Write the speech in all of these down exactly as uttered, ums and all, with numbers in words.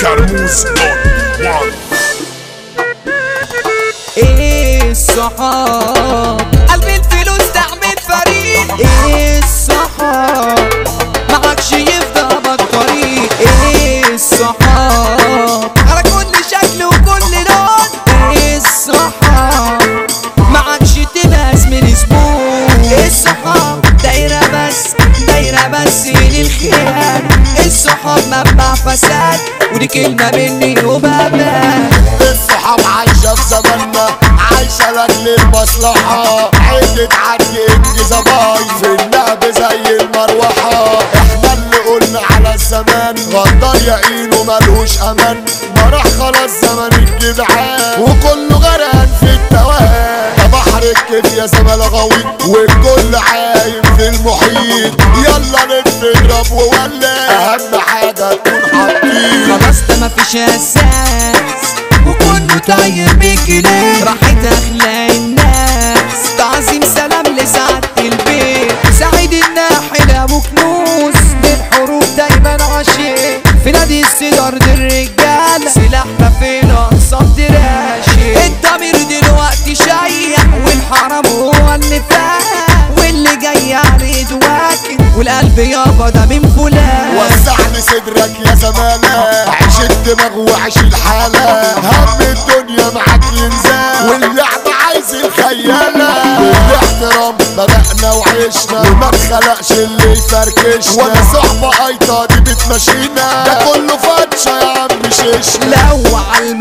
كرموز وان. ايه الصحاب قلبي الفلوس تعمل فريق، ايه الصحاب معكش يفضى بالطريق، ايه الصحاب على كل شكل وكل لون، ايه الصحاب معكش تبقى من زبون، ايه الصحاب دايرة بس دايرة بس للخيال، الصحاب منبع فساد ودي كلمة مني وبابا. الصحاب عايشة في زماننا عايشة لاجل المصلحة، عدة عدي انجزة باي في النهب زي المروحة، احنا اللي قلنا على الزمان غدار يقين وملهوش امان، ما راح خلاص زمن الجدعان وكله غرقان في التوهان، ده بحر الكيف يا زمالة غويط والكل عايم في المحيط، يلا نلف نضرب وولع اهم حاجة تكون حاطين خلاص ده مفيش اساس وكله طاير بكلام، راحت اخلاق الناس تعظيم سلام لسعادة البيت، سعيد الناحل ابو كنوز للحروب دايما عشيق، في نادي السيدار دي الرجالة سلاحنا في الاقصاب دراشي، الضمير دلوقتي شيح والحرام هو اللي فاهم، واللي جاي عليه دواكن والقلب يابا ده من فلان، وسع لي صدرك يا زمالة عيش الدماغ وعيش الحالة، هم الدنيا معاك ينزل واللعب عايز الخيالة، بالاحترام بدأنا وعشنا وما اتخلقش اللي يفركشنا، ولا صحبة ايطة دي بتمشينا ده كله فتشة يا عم شيشنا، لو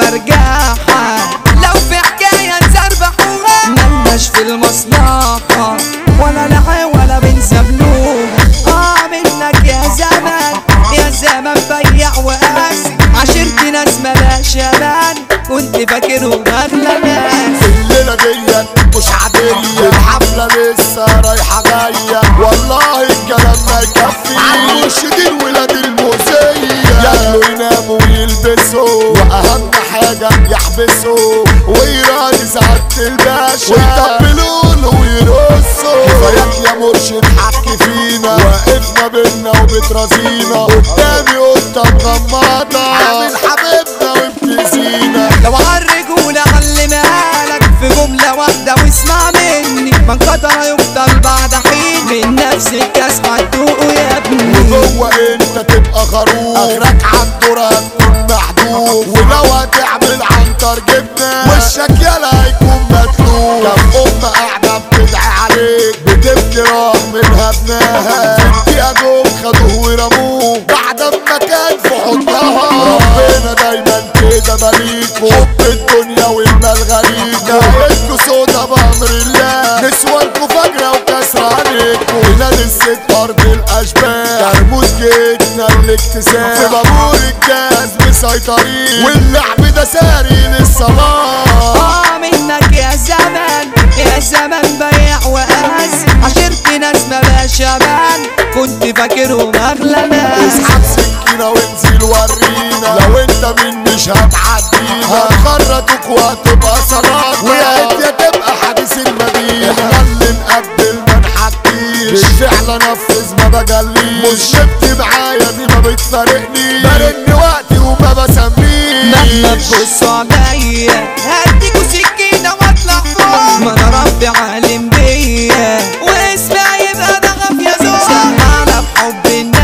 عالمرجاحة لو في حكاية نسربحوها ملناش في المصلحة ولا لحي ولا بنسبلوها، اه منك يا زمان يا زمان بيع وقاسي، عشرت ناس ملاش امان كنت فاكرهم اغلى ناس، الليلة ديت مش عادية الحفلة لسه رايحة جاية، والله الكلام ما يكفي عالمرشدين ولاد المؤذية، ياكلوا يناموا ويلبسوا واهم حاجة يحبسوا ويراني سعادة الباشا ويطبلوله ويرقصوا، كفاياك يا مرشد حكي فينا واقفنا بينا وبترازينا قدامي قطة مغمضة عامل حبيبنا وبتزينا، لو عالرجولة علمها لك في جملة واحدة واسمع مني، من قدر يفضل بعد حين من نفس الكاس هتدوقه يا ابني، وجوه انت تبقى خروف اخرك عالدور هتكون محدود، ولو هتعمل عنتر جبنة وشك يلا هيكون مدلوق، كم ام قاعدة بتدعي عليك بتبكي راح منها ابنها، في الدقيقة جم خدوه ورموه بعد ما كان في حضنها، ربنا دايما كده بليكوا حب الدنيا والمال غريبة، عينكوا سودا بأمر الله نسوانكوا فجرة وكسر عليكوا، بلاد الست أرض الأشباح كرموز جيتنا الاكتساح، في بابور الجاز مسيطرين واللعب ده ساري للصلاة، اه منك يا زمان يا زمان بيع وقاس، عشرت ناس ملاش امان كنت فاكرهم اغلى ناس، اسحب سكينة وانزل ورينا لو انت مين مش هتعدينا، هنخرطوك وهتبقى صلاة ويا يا تبقى حديث المدينة، احنا اللي نقبل ما نحكيش بالفعل انفذ ما بجليش، مش جبت معايا دي ما بتفارقنيش، برن وقتي وما بسميش، مهما تبصوا عليا هديكوا سكينة واطلع فوق، ما انا ربي عالم بيا واسمع يبقى ده غف يا زوج، سمعنا بحب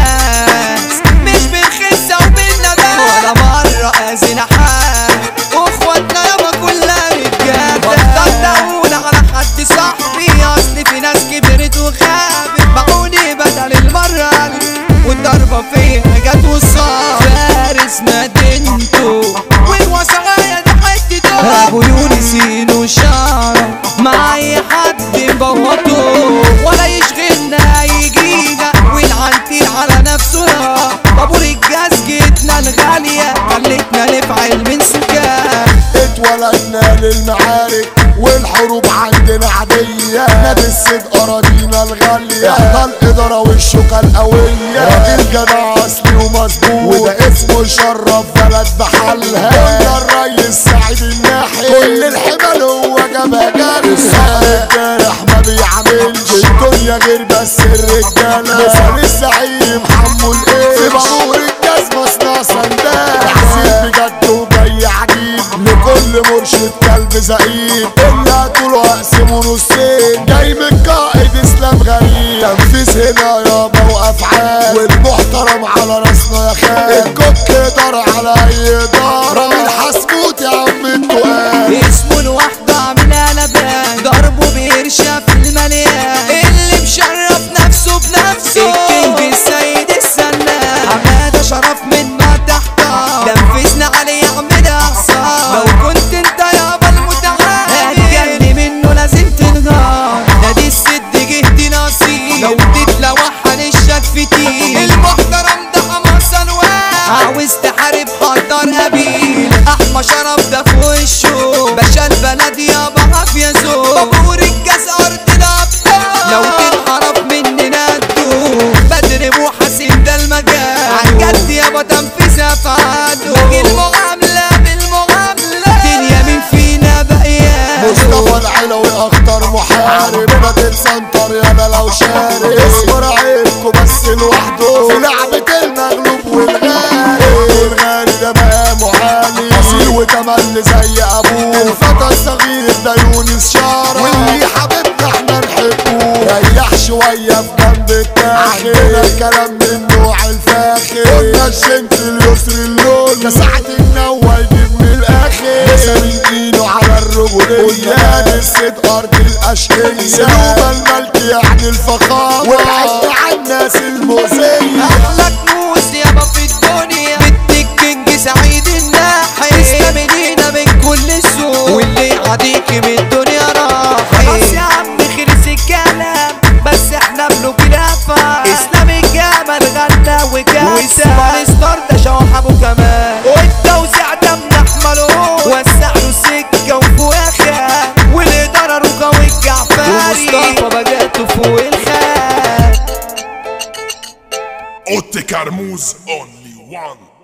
الناس مش بالخسة وبالندم، ولا مرة اذينا حد واخواتنا يابا كلها رجالة، بطلت اقول على حد صاحبي اصل في ناس كبرت وخابت، باعوني بدل المرة والضربة فيها جت وصار، فارس مدينته والوصايا دي حتته، ابو يونسين وشارة مع اي حد مبوطه ولا يشغلنا اي جيجة والعنتيل على نفسه، بابور الجاز جيتنا الغالية خلتنا نفعل من سكان، اتولدنا للمعارك والحروب عندنا عادية، نادي السيد أراضينا الغالية، احنا الإدارة والشوكة القوية، راجل جدع أصلي ومظبوط وده اسمه يشرف بلد بحالها، قلنا الريس سعيد الناحي كل الحمل هو جابها جري، الصقر الجارح ما بيعملش الدنيا غير بس الرجالة، مثال الزعيم حمو الايه في بابور الجاز مصنع سندال، زعيم اللي طوله اقسمه نصين جاي من القائد اسلام غريب تنفيذ هنا يابا وافعال والمحترم على راسنا يا خال الكوك دار على اي دار رامين حسبوت يا عم التقال اسمه لوحده عامل قلبان ضربه بيرشا في المليان اللي مشرف نفسه بنفسه الكينج السيد السنان حماده شرف من ما تحتار نفذنا عليه يعمل احصار لو كنت انت يابا المتعال هتجني منه لازم تنهار نادي السد جهدي نصيب لو تتلوح هنشك في تيل المحترم ده حماسه الواد عاوز تحارب حضر قبيل احمى شرف ده في وشه باشا البلد يابا عافيه زور بابور الجاز ارض الابطال لو تنحرف مننا الدور بدر محاسن ده المجال عالجد يابا تنفيذ افعاله باقي المعامله بالمعامله دنيا مين فينا بقيان مصطفى العلوي اخطر محارب ما تتسنطر يالا لو شارب اصبر عيبكوا بس لوحده في لعبة المغلوب والغالي والغالي ده بقى معاني اصيل وتملي زي ابوه الفتى الصغير ده يونس شارع واللي حبيبنا احنا نحبه ريح شوية في جنب التاخر عندنا الكلام من نوع الفاخر قلنا الشنك اليسر اللون ده ساعة النوى يجيب من الاخر لسه ايده على الرجولية قلنا الست ارض الاشقية سلوبة الملك يعني الفخامة والعشق على الناس المؤذية احلى كنوز يابا في الدنيا بنت الكينج سعيد الناحي استمنينا من كل السوق واللي يعديك من الدنيا راح خلاص يا عم خلص الكلام بس احنا ملوك الافعال اسلام الجمل غنى وجاب وسوبر ستار ده شوح ابو كمال والتوزيع ده من احمله وسع له سكه وفواخه والاداره رجا والجعفري ومصطفى بجاته فوق الخال Otte Carmouze, only one.